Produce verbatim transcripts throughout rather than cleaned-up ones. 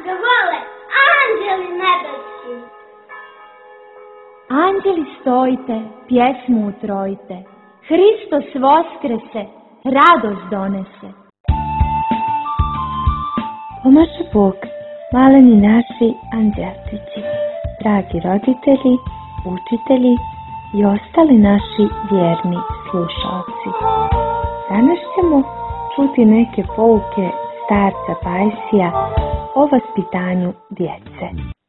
ga vole, anđeli nebeski. Anđeli stojite, pjesmu utrojite, Hristos voskrese, radost donese. Pomaže Bog, maleni naši anđelčići, dragi roditelji, učitelji i ostali naši vjerni slušalci. Danas ćemo čuti neke pouke starca Pajsija o vaspitanju djece.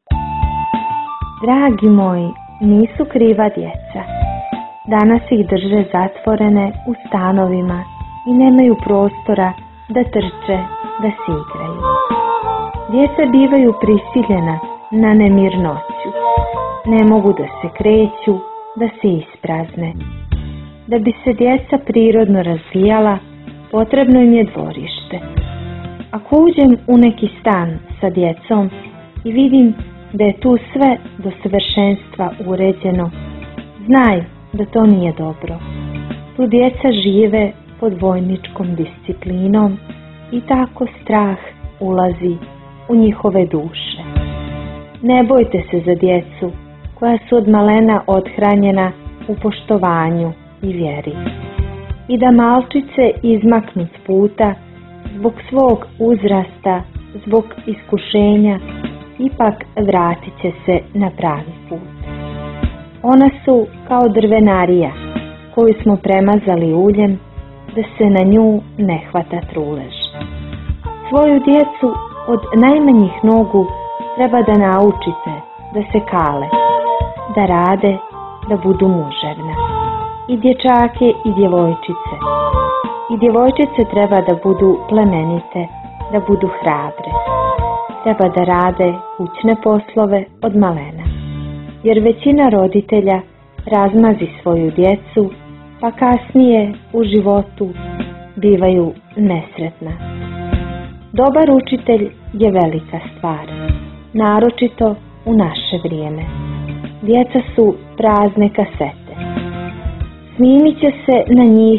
Dragi moji, nisu kriva djeca. Danas ih drže zatvorene u stanovima i nemaju prostora da trče, da se igraju. Djeca bivaju prisiljena na nemirnoću. Ne mogu da se kreću, da se isprazne. Da bi se djeca prirodno razvijala, potrebno im je dvorište. Ako uđem u neki stan sa djecom i vidim da je tu sve do savršenstva uređeno, znaj da to nije dobro. Tu djeca žive pod vojničkom disciplinom i tako strah ulazi u njihove duše. Ne bojte se za djecu koja su od malena othranjena u poštovanju i vjeri. I da malčice izmaknu s puta zbog svog uzrasta, zbog iskušenja, ipak vratit će se na pravi put. Ona su kao drvenarija koju smo premazali uljem da se na nju ne hvata trulež. Svoju djecu od najmanjih nogu treba da naučite da se kale, da rade, da budu muževne. I dječake i djevojčice. I djevojčice treba da budu plemenite, da budu hrabre. Treba da rade kućne poslove od malena. Jer većina roditelja razmazi svoju djecu, pa kasnije u životu bivaju nesretna. Dobar učitelj je velika stvar, naročito u naše vrijeme. Djeca su prazne kasete. Snimit će se na njih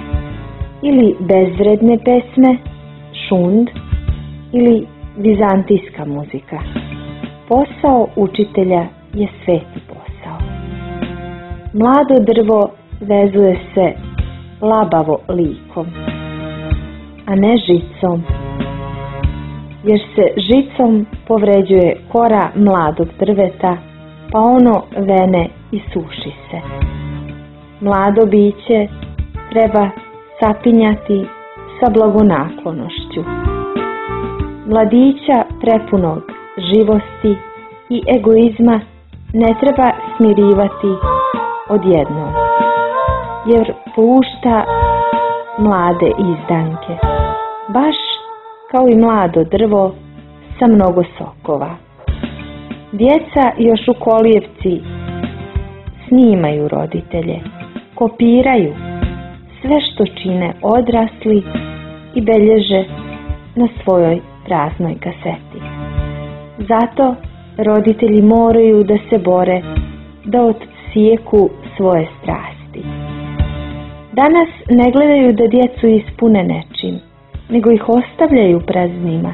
ili bezvredne pesme, šund ili vizantijska muzika. Posao učitelja je sveti posao. Mlado drvo vezuje se labavo likom, a ne žicom, jer se žicom povređuje kora mladog drveta, pa ono vene i suši se. Mlado biće treba sapinjati sa blagonaklonošću. Mladića prepunog živosti i egoizma ne treba smirivati odjednom, jer pušta mlade izdanke, baš kao i mlado drvo sa mnogo sokova. Djeca još u kolijevci snimaju roditelje, kopiraju sve što čine odrasli i belježe na svojoj praznoj kaseti. Zato roditelji moraju da se bore da odsijeku svoje strasti. Danas ne gledaju da djecu ispune nečim, nego ih ostavljaju praznima.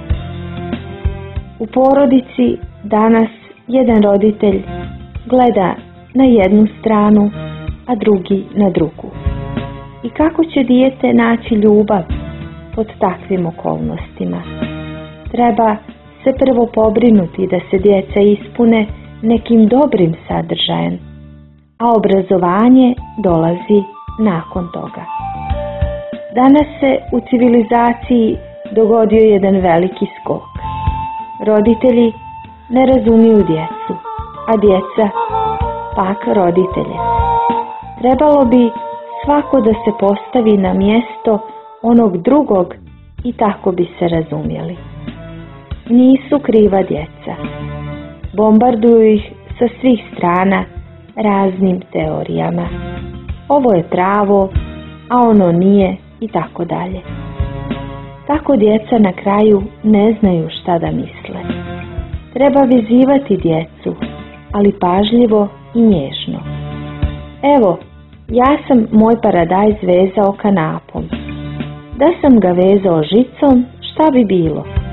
U porodici danas jedan roditelj gleda na jednu stranu, a drugi na drugu. I kako će dijete naći ljubav pod takvim okolnostima? Treba se prvo pobrinuti da se djeca ispune nekim dobrim sadržajem, a obrazovanje dolazi nakon toga. Danas se u civilizaciji dogodio jedan veliki skok. Roditelji ne razumiju djecu, a djeca pak roditelje. Trebalo bi svako da se postavi na mjesto onog drugog i tako bi se razumjeli. Nisu kriva djeca. Bombarduju ih sa svih strana raznim teorijama. Ovo je pravo, a ono nije i tako dalje. Tako djeca na kraju ne znaju šta da misle. Treba vezivati djecu, ali pažljivo i nježno. Evo, ja sam moj paradajz vezao kanapom. Da sam ga vezao žicom, šta bi bilo?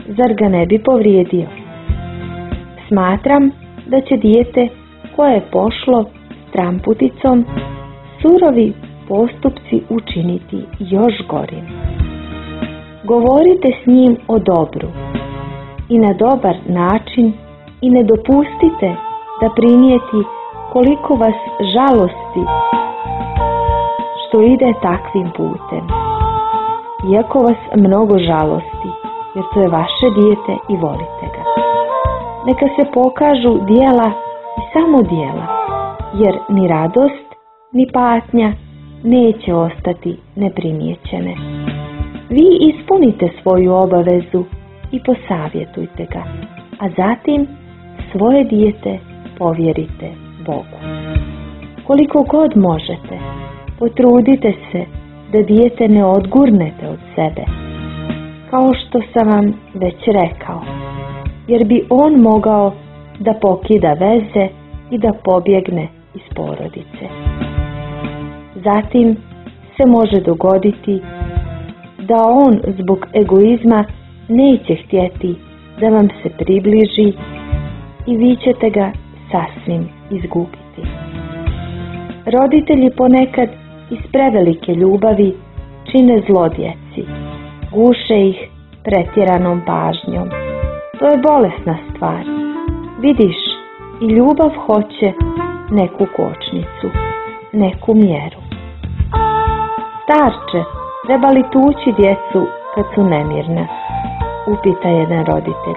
zar ga ne bi povrijedio? Smatram da će dijete koje je pošlo stramputicom surovi postupci učiniti još gorim. Govorite s njim o dobru i na dobar način i ne dopustite da primijeti koliko vas žalosti što ide takvim putem. Iako vas mnogo žalosti, jer to je vaše dijete i volite ga. Neka se pokažu djela i samo djela, jer ni radost ni patnja neće ostati neprimijećene. Vi ispunite svoju obavezu i posavjetujte ga, a zatim svoje dijete povjerite Bogu. Koliko god možete, potrudite se da dijete ne odgurnete od sebe, kao što sam vam već rekao, jer bi on mogao da pokida veze i da pobjegne iz porodice. Zatim se može dogoditi da on zbog egoizma neće htjeti da vam se približi i vi ćete ga sasvim izgubiti. Roditelji ponekad iz prevelike ljubavi čine zlo djeci, guše ih pretjeranom pažnjom. To je bolesna stvar. Vidiš, i ljubav hoće neku kočnicu, neku mjeru. Starče, treba li tući djecu kad su nemirna? Upita jedan roditelj.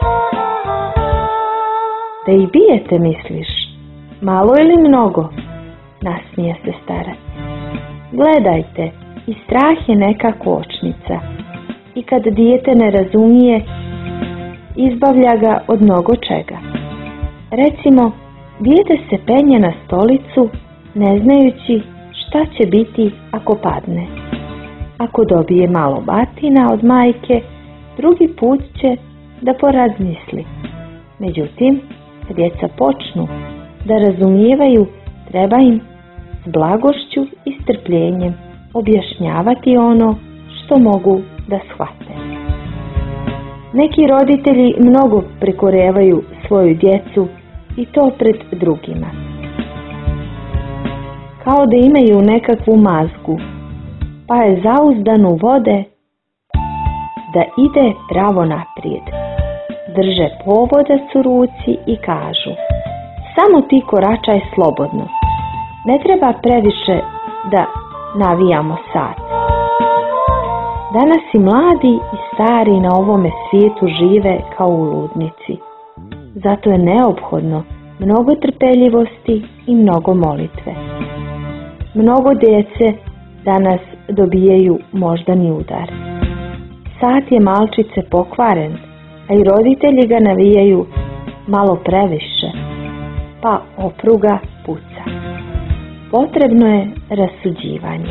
Da ih bijete, misliš? Malo ili mnogo? Nasmije se starac. Gledajte, i strah je neka kočnica. I kad dijete ne razumije, izbavlja ga od mnogo čega. Recimo, dijete se penje na stolicu, ne znajući šta će biti ako padne. Ako dobije malo batina od majke, drugi put će da porazmisli. Međutim, kad djeca počnu da razumijevaju, treba im s blagošću i strpljenjem objašnjavati ono što mogu da shvate. Neki roditelji mnogo prekorevaju svoju djecu i to pred drugima. Kao da imaju nekakvu mazgu, pa je zauzdan u vode da ide pravo naprijed. Drže povodac u ruci i kažu: samo ti koračaj slobodno, ne treba previše da navijamo sat. Danas i mladi i stari na ovome svijetu žive kao u ludnici. Zato je neophodno mnogo trpeljivosti i mnogo molitve. Mnogo djece danas dobijaju moždani udar. Sat je malčice pokvaren, a i roditelji ga navijaju malo previše, pa opruga puca. Potrebno je rasuđivanje.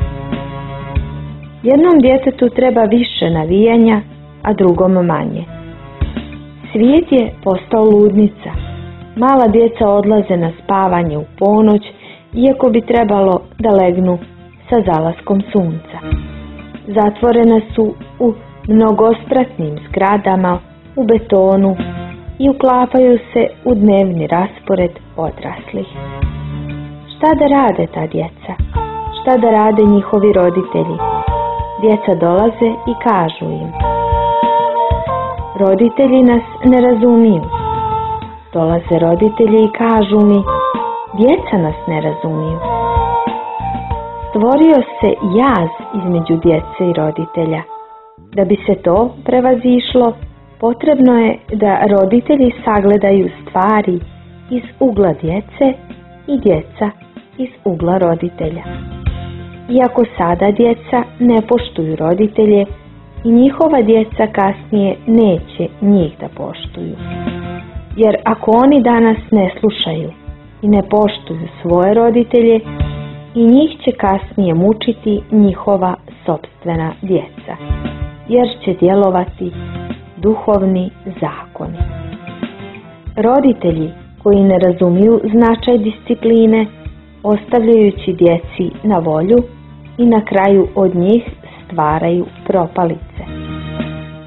Jednom djetetu treba više navijanja, a drugom manje. Svijet je postao ludnica. Mala djeca odlaze na spavanje u ponoć, iako bi trebalo da legnu sa zalaskom sunca. Zatvorena su u mnogospratnim zgradama, u betonu i uklapaju se u dnevni raspored odraslih. Šta da rade ta djeca? Šta da rade njihovi roditelji? Djeca dolaze i kažu im: roditelji nas ne razumiju. Dolaze roditelji i kažu mi: djeca nas ne razumiju. Stvorio se jaz između djece i roditelja. Da bi se to prevazišlo, potrebno je da roditelji sagledaju stvari iz ugla djece i djeca iz ugla roditelja. Iako sada djeca ne poštuju roditelje, i njihova djeca kasnije neće njih da poštuju. Jer ako oni danas ne slušaju i ne poštuju svoje roditelje, i njih će kasnije mučiti njihova sopstvena djeca, jer će djelovati duhovni zakoni. Roditelji koji ne razumiju značaj discipline, ostavljajući djeci na volju, i na kraju od njih stvaraju propalice.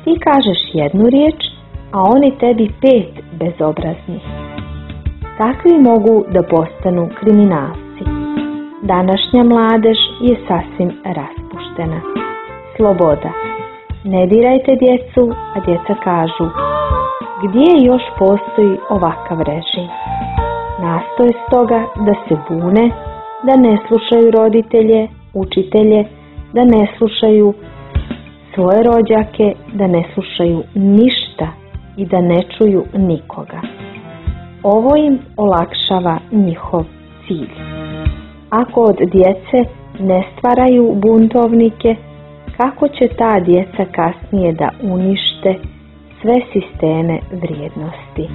Ti kažeš jednu riječ, a oni tebi pet bezobraznih. Takvi mogu da postanu kriminalci. Današnja mladež je sasvim raspuštena. Sloboda. Ne dirajte djecu, a djeca kažu: gdje još postoji ovakav režim? Nastoje stoga da se bune, da ne slušaju roditelje, učitelje, da ne slušaju svoje rođake, da ne slušaju ništa i da ne čuju nikoga. Ovo im olakšava njihov cilj. Ako od djece ne stvaraju buntovnike, kako će ta djeca kasnije da unište sve sisteme vrijednosti?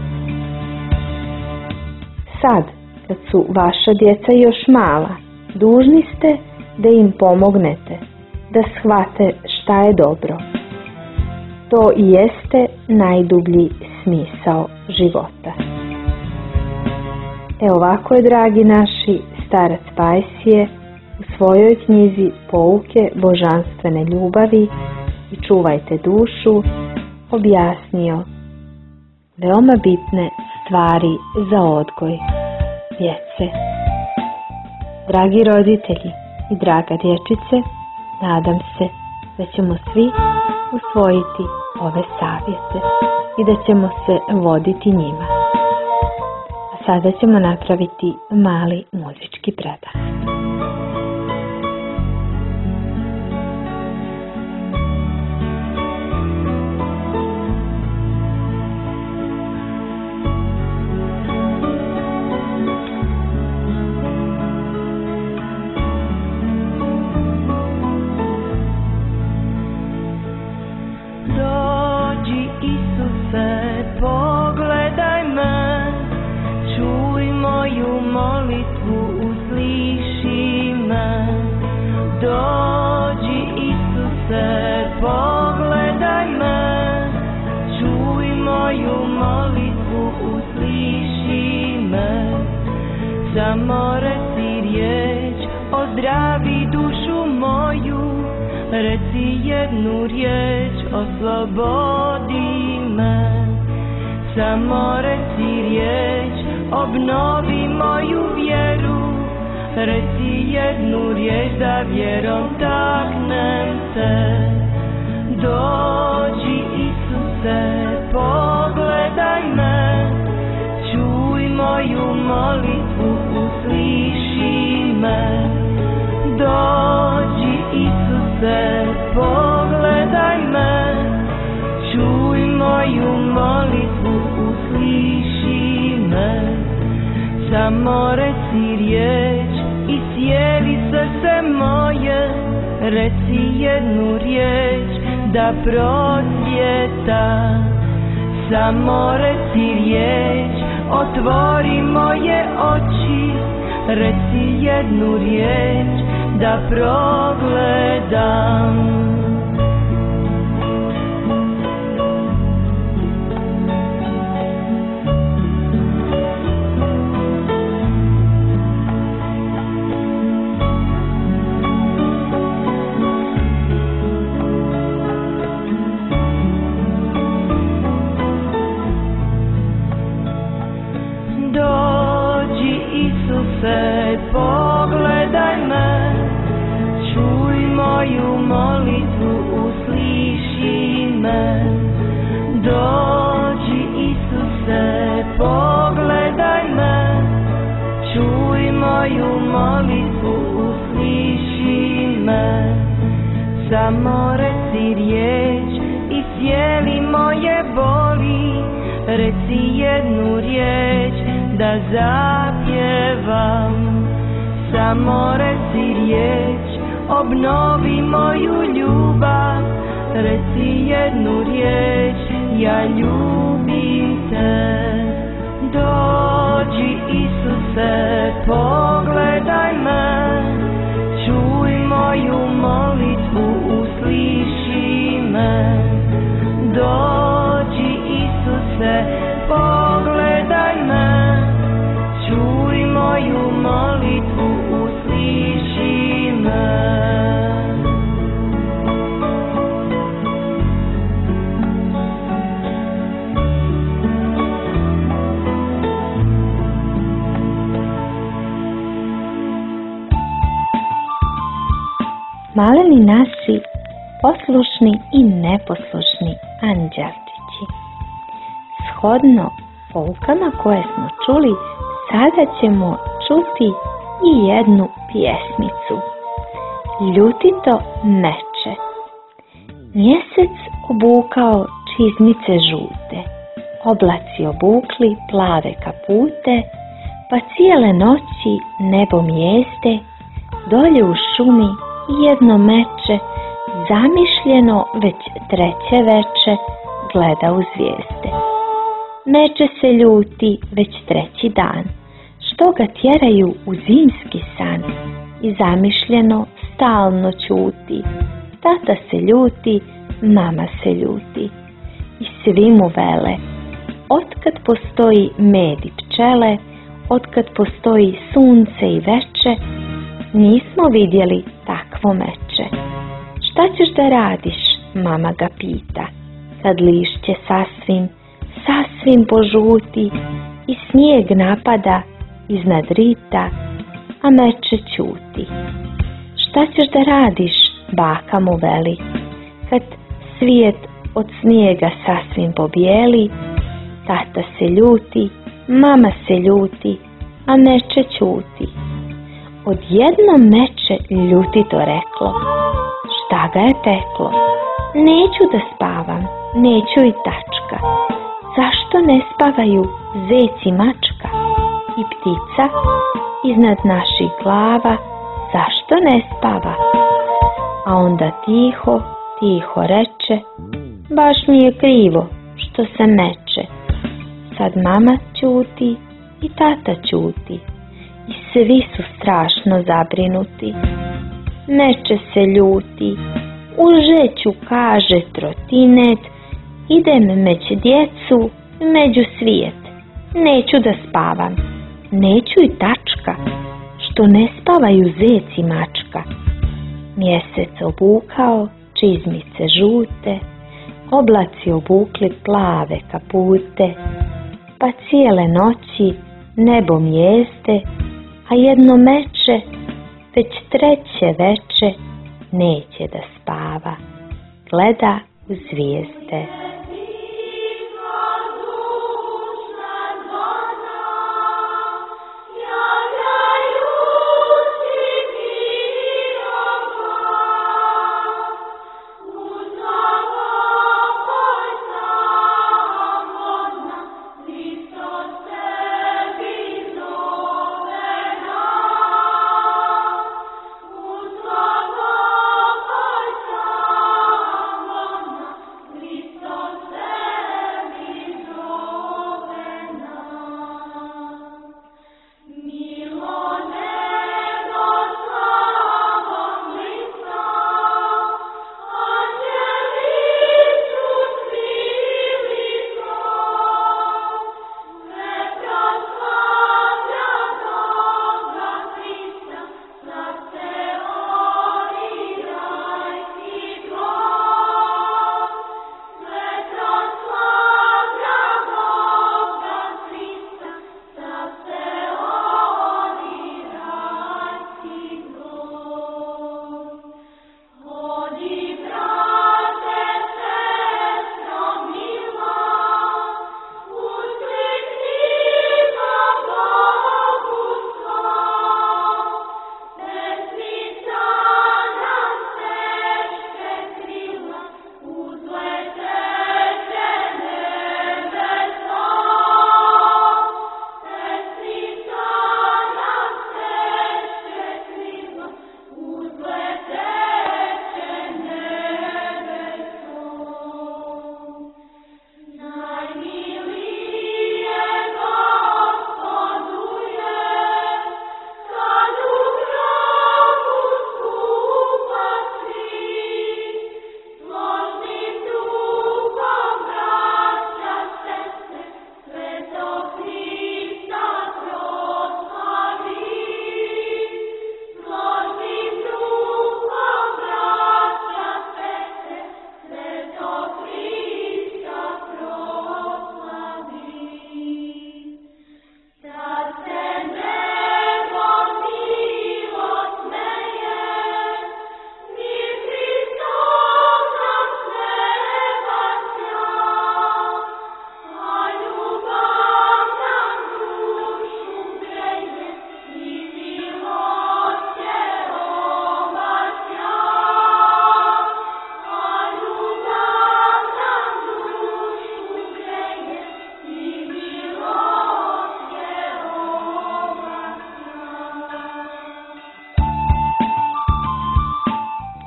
Sad, kad su vaša djeca još mala, dužni ste da im pomognete, da shvate šta je dobro. To i jeste najdublji smisao života. E ovako je, dragi naši, starac Pajsije u svojoj knjizi Pouke božanstvene ljubavi i Čuvajte dušu objasnio veoma bitne stvari za odgoj djece. Dragi roditelji i draga dječice, nadam se da ćemo svi usvojiti ove savjete i da ćemo se voditi njima. A sada ćemo napraviti mali muzički predah. Samo reci riječ, ozdravi dušu moju, reci jednu riječ, oslobodi me. Samo reci riječ, obnovi moju vjeru, reci jednu riječ, da vjerom taknem te. Dođi Isuse, pogledaj me, čuj moju molitvu, usliši me. Dođi Isuse, pogledaj me, čuj moju molitvu, usliši me. Samo reci riječ, iscijevi srce moje, reci jednu riječ, da procvjeta. Samo reci riječ, otvori moje oči, reci jednu riječ, da progledam. Isuse, pogledaj me, čuj moju molitvu, usliši me. Dođi Isuse, pogledaj me, čuj moju molitvu, usliši me. Samo reci riječ, iscijevi moje boli, reci jednu riječ, da zapjevam. Samo reci riječ, obnovi moju ljubav, reci jednu riječ, ja ljubim te. Dođi Isuse, pogledaj me, čuj moju molitvu, usliši me. Dođi Isuse, pogledaj me, čuj moju molitvu, usliši me. maleni naši poslušni i neposlušni anđelčići. Shodno poukama koje smo čuli, sada ćemo čuti i jednu pjesmicu. Ljutito meče. Mjesec obukao čizmice žute, oblaci obukli plave kapute, pa cijele noći nebo mjeste, dolje u šumi jedno meče, zamišljeno već treće veče, gleda u zvijezde. Meče se ljuti već treći dan, što ga tjeraju u zimski san, i zamišljeno stalno ćuti. Tata se ljuti, mama se ljuti, i svi mu vele: otkad postoji med i pčele, otkad postoji sunce i veče, nismo vidjeli takvo meče. Šta ćeš da radiš, mama ga pita, kad lišće sasvim, sasvim požuti i snijeg napada iznad rita, a meče ćuti. Šta ćeš da radiš, baka mu veli, kad svijet od snijega sasvim pobijeli, tata se ljuti, mama se ljuti, a meče ćuti. Odjednom meče ljutito reklo: šta ga je teklo? Neću da spavam, neću i tačka. Zašto ne spavaju zec i mačka? I ptica iznad naših glava, zašto ne spava? A onda tiho, tiho reče: baš mi je krivo što se meče. Sad mama ćuti i tata ćuti, i svi su strašno zabrinuti. Meče se ljuti, u žeću kaže trotinet, idem među djecu, među svijet. Neću da spavam, neću i tačka, što ne spavaju zec i mačka. Mjesec obukao čizmice žute, oblaci obukli plave kapute, pa cijele noći nebo mjeste, a jedno meče već treće veče neće da spava, gleda u zvijezde. Hristos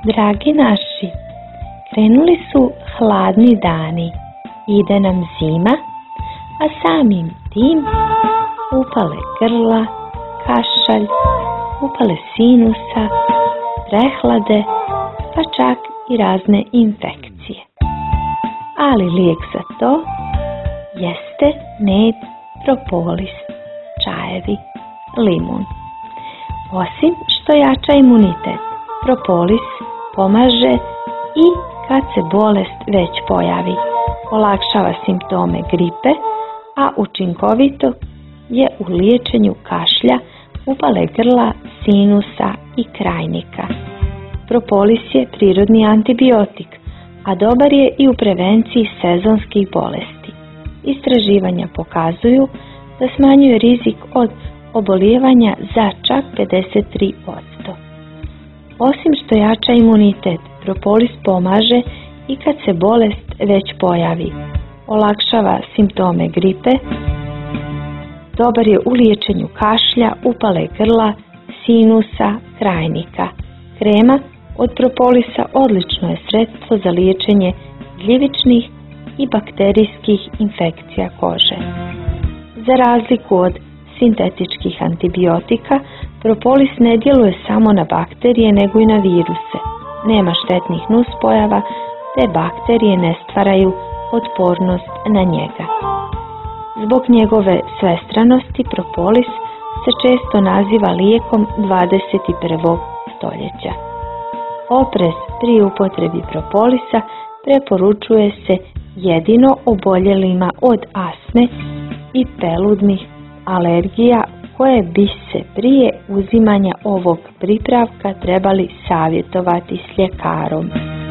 Dragi naši, krenuli su hladni dani, ide nam zima, a samim tim upale grla, kašalj, upale sinusa, prehlade, pa čak i razne infekcije. Ali lijek za to jeste med, propolis, čajevi, limun. Osim što jača imunitet, propolis pomaže i kad se bolest već pojavi. Olakšava simptome gripe, a učinkovito je u liječenju kašlja, upale grla, sinusa i krajnika. Propolis je prirodni antibiotik, a dobar je i u prevenciji sezonskih bolesti. Istraživanja pokazuju da smanjuje rizik od obolijevanja za čak pedeset tri posto. Osim što jača imunitet, propolis pomaže i kad se bolest već pojavi. Olakšava simptome gripe, dobar je u liječenju kašlja, upale grla, sinusa, krajnika. Krema od propolisa odlično je sredstvo za liječenje gljivičnih i bakterijskih infekcija kože. Za razliku od sintetičkih antibiotika, propolis ne djeluje samo na bakterije nego i na viruse. Nema štetnih nuspojava, te bakterije ne stvaraju otpornost na njega. Zbog njegove svestranosti propolis se često naziva lijekom dvadeset prvog stoljeća. Oprez pri upotrebi propolisa preporučuje se jedino oboljelima od astme i peludnih alergija koje bi se prije uzimanja ovog pripravka trebali savjetovati s ljekarom.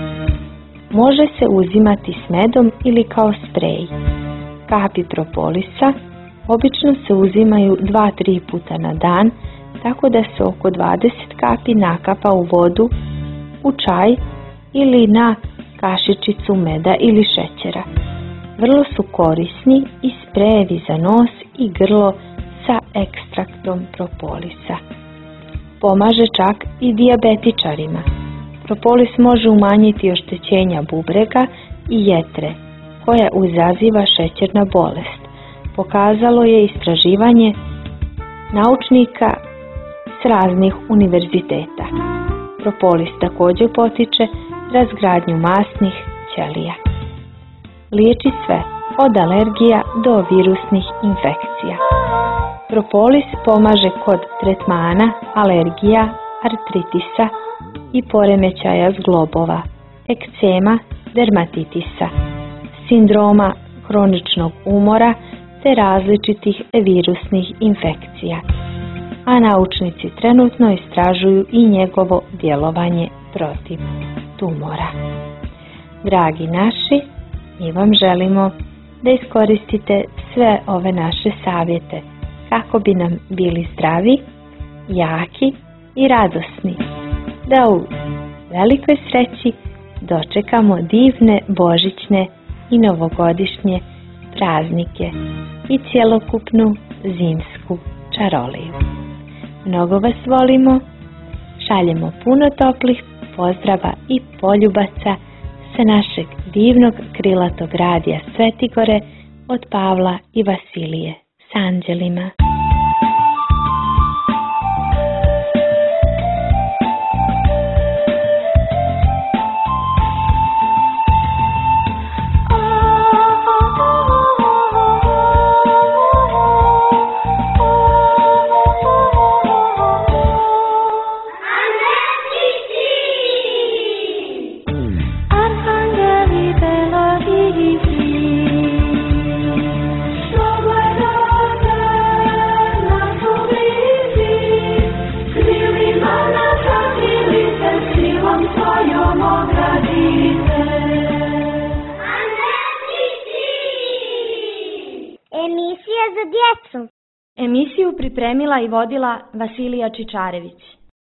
Može se uzimati s medom ili kao sprej. Kapi propolisa obično se uzimaju dva do tri puta na dan, tako da se oko dvadeset kapi nakapa u vodu, u čaj ili na kašičicu meda ili šećera. Vrlo su korisni i sprejevi za nos i grlo sa ekstraktom propolisa. Pomaže čak i dijabetičarima. Propolis može umanjiti oštećenja bubrega i jetre, koja izaziva šećerna bolest. Pokazalo je istraživanje naučnika s raznih univerziteta. Propolis također potiče razgradnju masnih ćelija. Liječi sve, od alergija do virusnih infekcija. Propolis pomaže kod tretmana alergija, artritisa i poremećaja zglobova, ekcema, dermatitisa, sindroma kroničnog umora te različitih virusnih infekcija. A naučnici trenutno istražuju i njegovo djelovanje protiv tumora. Dragi naši, mi vam želimo da iskoristite sve ove naše savjete kako bi nam bili zdravi, jaki i radosni. Da u velikoj sreći dočekamo divne božićne i novogodišnje praznike i cjelokupnu zimsku čaroliju. Mnogo vas volimo, šaljemo puno toplih pozdrava i poljubaca sa našeg divnog krilatog radija Svetigore od Pavla i Vasilije s anđelima. Emisija za djecu. Emisiju pripremila i vodila Vasilija Čičarević.